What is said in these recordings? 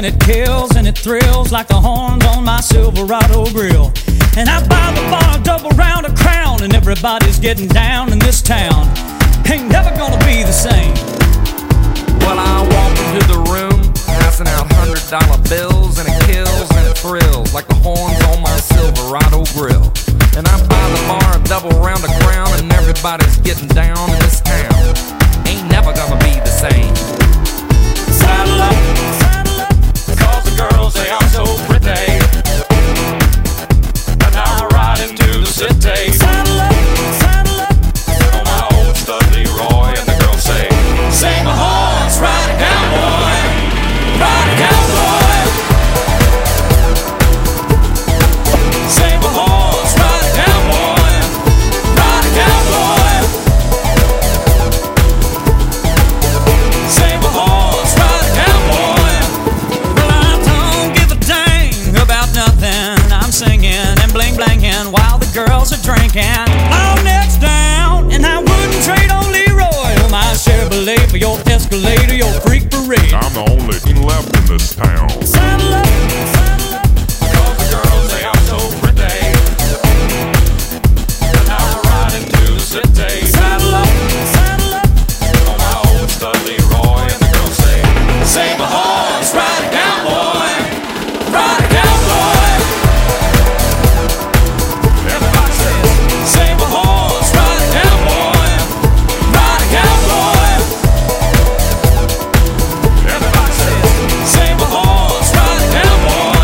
and it kills and it thrills like the horns on my Silverado grill. And I buy the bar a double round of Crown, and everybody's getting down in this town. Ain't never gonna be the same. Well, I walk into the room, passing out $100 bills, and it kills and it thrills like the horns on my Silverado grill. And I buy the bar a double round of Crown, and everybody's getting down in this town. Ain't never gonna be the same. Saddle up, cause the girls, they are so pretty. And now we're riding to the city. Saddle up, on my old stud Leroy, and the girls say, sing a horse, ride a cowboy, ride a cowboy. Sing a horse, ride a cowboy, ride a cowboy. Sing a horse, ride a cowboy. well, I don't give a dang about nothing. I'm singing and bling-blanging while the girls are drinking. Long necks down, and I wouldn't trade on Leroy or my Chevrolet for your Escalade or your freak parade. I'm the only thing left in this town. Saddle up, Cause the girls, they are so pretty. And now we're riding to the city. saddle up, On my old stud Leroy, and the girls say, save a horse, ride a cowboy, ride a cowboy. Everybody says, save a horse, ride a cowboy, ride a cowboy. Everybody says, save a horse, ride a cowboy.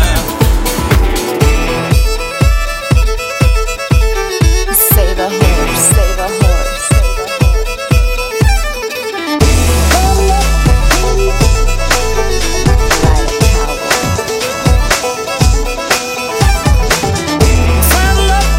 Save a horse, save a horse. saddle up,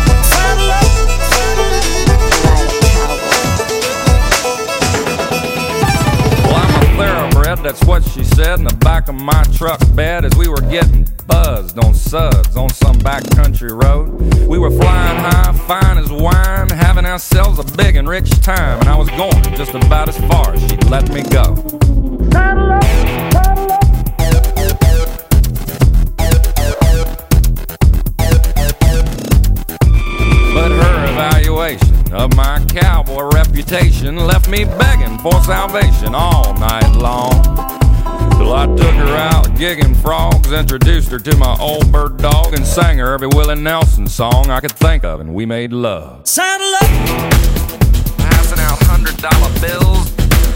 Well, I'm a thoroughbred, that's what she said in the back of my truck bed as we were getting buzzed on suds on some backcountry road. We were flying high, fine as wine, having ourselves a big and rich time, and I was going just about as far as she'd let me go. But her evaluation of my cowboy reputation left me begging for salvation all night long. Till I took her out gigging frogs, introduced her to my old bird dog, and sang her every Willie Nelson song I could think of, and we made love. saddle up, Passing out $100 bills.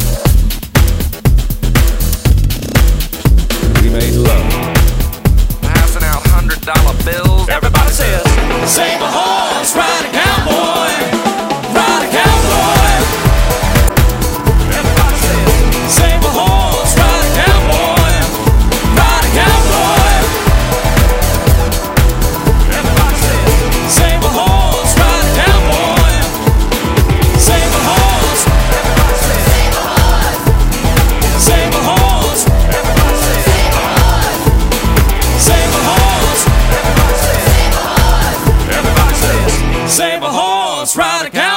We made love. Passing out $100 bills. Everybody says, save a horse, ride a cowboy, ride a cowboy. Everybody says, save a horse, ride a cowboy, ride a cowboy. Everybody says, save a horse, ride a cowboy, save a horse. Everybody says, save a horse, save a horse. Everybody says, save a horse, save a horse. Everybody says, save a horse, ride a cowboy.